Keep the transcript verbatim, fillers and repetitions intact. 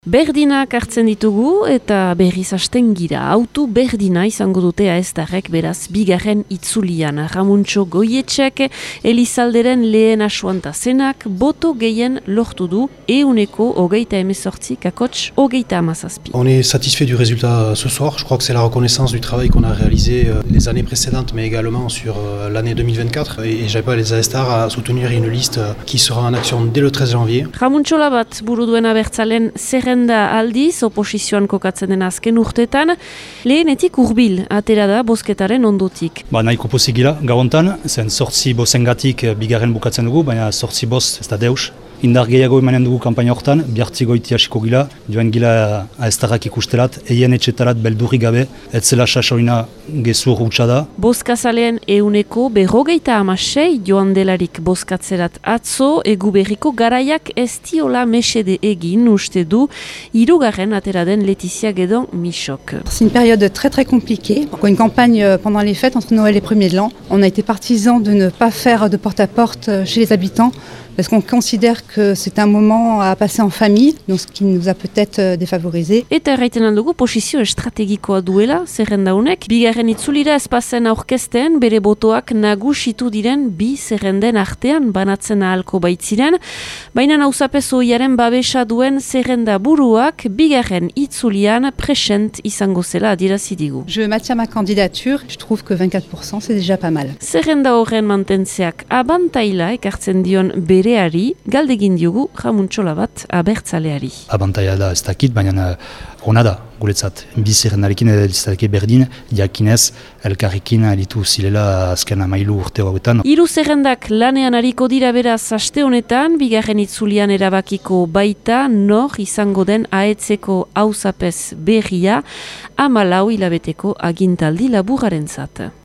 Berdinak hartzen ditugu eta berriz hasten gira. Autu berdina izango dute aeztarrek beraz bigarren itzulian. Ramuntxo Goietxek Elizalderen lehen asuanta zenak boto gehien lortu du euneko hogeita emezortzi kakots hogeita amazazpi. On est satisfait du résultat ce soir. Je crois que c'est la reconnaissance du travail qu'on a réalisé les années précédentes, mais également sur l'année deux mille vingt-quatre. Et j'appelle les aestars à soutenir une liste qui sera en action dès le treize janvier. Ramuntxo Labat buru duen abertzalen zerren da aldiz, oposizioan kokatzen den azken urtetan, lehenetik hurbil atera da bozketaren ondotik. Ba, nahiko pozik gira, garontan, zen sortzi bozengatik bigarren bukatzen dugu, baina sortzi boz ez da deus. Indar gehiago emanen dugu kanpaina hortan, bihartzi goiti hasiko gila, joan gila aeztarrak ikustelat, eien etxetarat beldurri gabe, etzela sasoina gezur hutsa da. Bozkazaleen euneko berrogeita amasei joan delarik bozkatzerat atzo, egu berriko garaiak ez diola mesede egin uste du, hirugarren atera den Laetitia Guédon Michok. C'est une période très très compliquée. Une campagne pendant les fêtes entre Noël et premier de l'an. On a été partisans de ne pas faire de porte-à-porte chez les habitants parce qu'on considère que c'est un moment à passer en famille, donc ce qui nous a peut-être défavorisé. Eta erraiten aldugu posizio estrategikoa duela, zerrenda honek, bigarren itzulira espazen aurkezten bere botoak nagusitu diren bi zerrenden artean banatzen ahalko baitziren, baina nauzapez ohiaren babesa duen zerrenda buruak bigarren itzulian present izango zela adierazi digu. Je maintiens ma candidature, je trouve que vingt-quatre pour cent c'est déjà pas mal. Zerrenda horren mantentzeak abantaila ekartzen dion bereari, galdegin diogu Ramuntxo Labat abertzaleari. Abantaila da ez dakit, baina ona da, guretzat. Bi zerrendarekin edo listateke berdin, jakinez, elkarrekin alitu zilela azken amailu urte hauetan. Hiru zerrendak lanean hariko dira beraz aste honetan, bigarren itzulian erabakiko baita, nor izango den aetzeko auzapez berria, hamalau hilabeteko agintaldi laburrarentzat.